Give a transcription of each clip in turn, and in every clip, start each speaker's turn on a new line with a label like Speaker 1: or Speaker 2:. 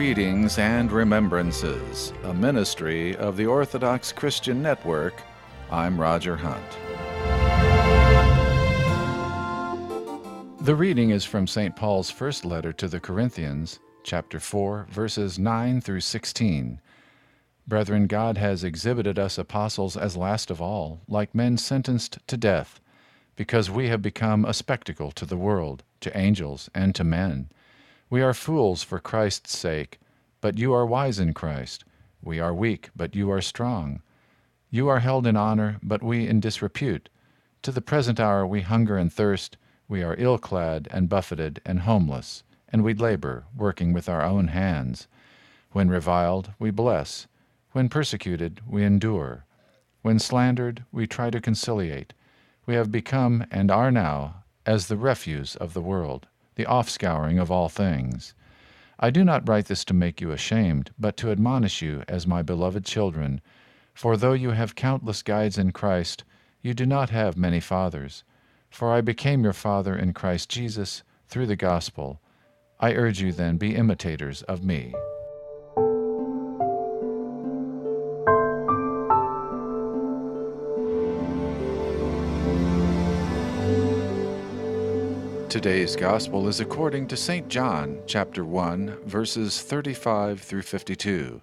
Speaker 1: Readings and Remembrances, a ministry of the Orthodox Christian Network. I'm Roger Hunt. The reading is from St. Paul's first letter to the Corinthians, chapter 4, verses 9 through 16. Brethren, God has exhibited us apostles as last of all, like men sentenced to death, because we have become a spectacle to the world, to angels, and to men. We are fools for Christ's sake, but you are wise in Christ. We are weak, but you are strong. You are held in honor, but we in disrepute. To the present hour we hunger and thirst, we are ill-clad and buffeted and homeless, and we labor, working with our own hands. When reviled, we bless. When persecuted, we endure. When slandered, we try to conciliate. We have become, and are now, as the refuse of the world, the offscouring of all things. I do not write this to make you ashamed, but to admonish you as my beloved children. For though you have countless guides in Christ, you do not have many fathers. For I became your father in Christ Jesus through the gospel. I urge you then, be imitators of me. Today's Gospel is according to St. John, chapter 1, verses 35 through 52.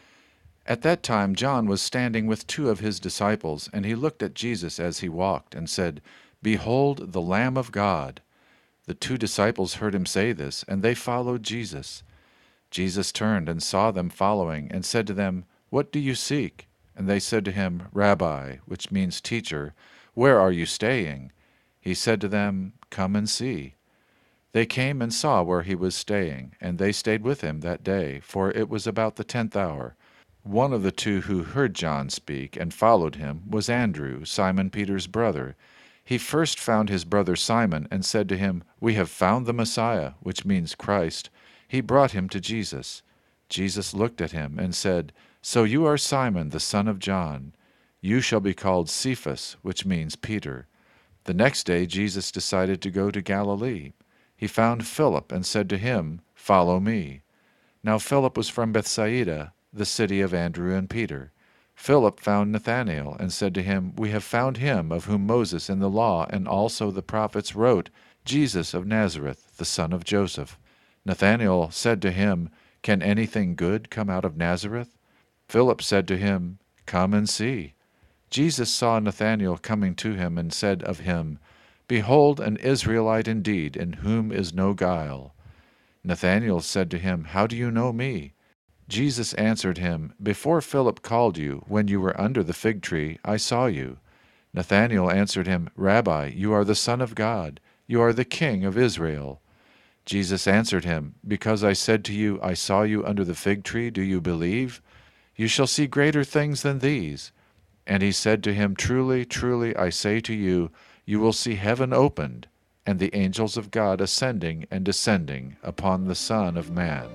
Speaker 1: At that time John was standing with two of his disciples, and he looked at Jesus as he walked, and said, "Behold the Lamb of God." The two disciples heard him say this, and they followed Jesus. Jesus turned and saw them following, and said to them, "What do you seek?" And they said to him, "Rabbi," which means teacher, "where are you staying?" He said to them, "Come and see." They came and saw where he was staying, and they stayed with him that day, for it was about the 10th hour. One of the two who heard John speak and followed him was Andrew, Simon Peter's brother. He first found his brother Simon and said to him, "We have found the Messiah," which means Christ. He brought him to Jesus. Jesus looked at him and said, "So you are Simon, the son of John. You shall be called Cephas," which means Peter. The next day Jesus decided to go to Galilee. He found Philip and said to him, "Follow me." Now Philip was from Bethsaida, the city of Andrew and Peter. Philip found Nathanael and said to him, "We have found him of whom Moses in the law and also the prophets wrote, Jesus of Nazareth, the son of Joseph." Nathanael said to him, "Can anything good come out of Nazareth?" Philip said to him, "Come and see." Jesus saw Nathanael coming to him and said of him, "Behold an Israelite indeed, in whom is no guile." Nathanael said to him, "How do you know me?" Jesus answered him, "Before Philip called you, when you were under the fig tree, I saw you." Nathanael answered him, "Rabbi, you are the Son of God. You are the King of Israel." Jesus answered him, "Because I said to you, I saw you under the fig tree, do you believe? You shall see greater things than these." And he said to him, "Truly, truly, I say to you, you will see heaven opened, and the angels of God ascending and descending upon the Son of Man."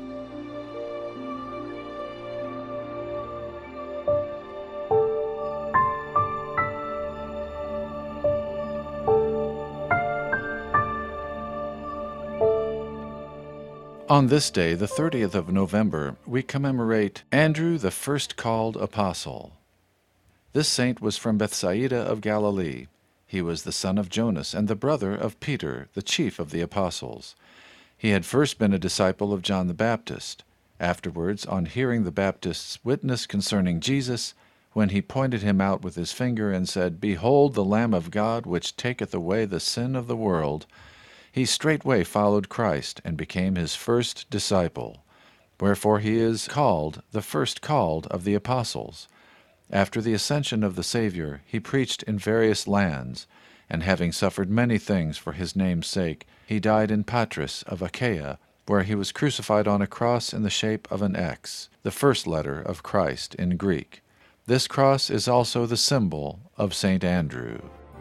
Speaker 1: On this day, the 30th of November, we commemorate Andrew, the first called apostle. This saint was from Bethsaida of Galilee. He was the son of Jonas and the brother of Peter, the chief of the apostles. He had first been a disciple of John the Baptist. Afterwards, on hearing the Baptist's witness concerning Jesus, when he pointed him out with his finger and said, "Behold the Lamb of God, which taketh away the sin of the world," he straightway followed Christ and became his first disciple. Wherefore he is called the first called of the apostles. After the ascension of the Savior, he preached in various lands, and having suffered many things for his name's sake, he died in Patras of Achaia, where he was crucified on a cross in the shape of an X, the first letter of Christ in Greek. This cross is also the symbol of St. Andrew.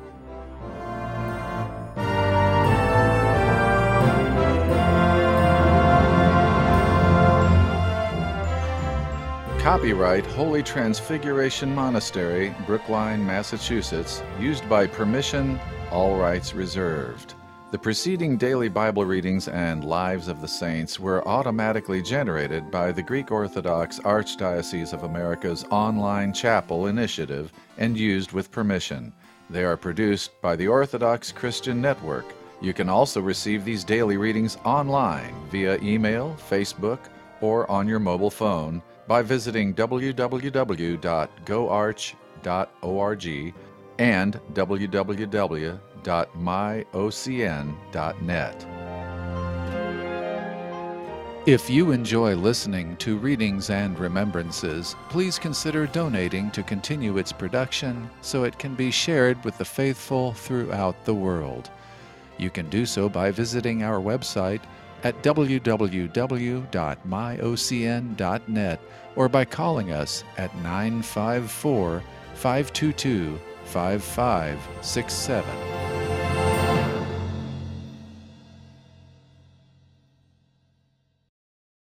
Speaker 1: Copyright Holy Transfiguration Monastery, Brookline, Massachusetts, used by permission, all rights reserved. The preceding daily Bible readings and Lives of the Saints were automatically generated by the Greek Orthodox Archdiocese of America's online chapel initiative and used with permission. They are produced by the Orthodox Christian Network. You can also receive these daily readings online via email, Facebook, or on your mobile phone by visiting www.goarch.org and www.myocn.net. If you enjoy listening to Readings and Remembrances, please consider donating to continue its production so it can be shared with the faithful throughout the world. You can do so by visiting our website at www.myocn.net or by calling us at 954-522-5567.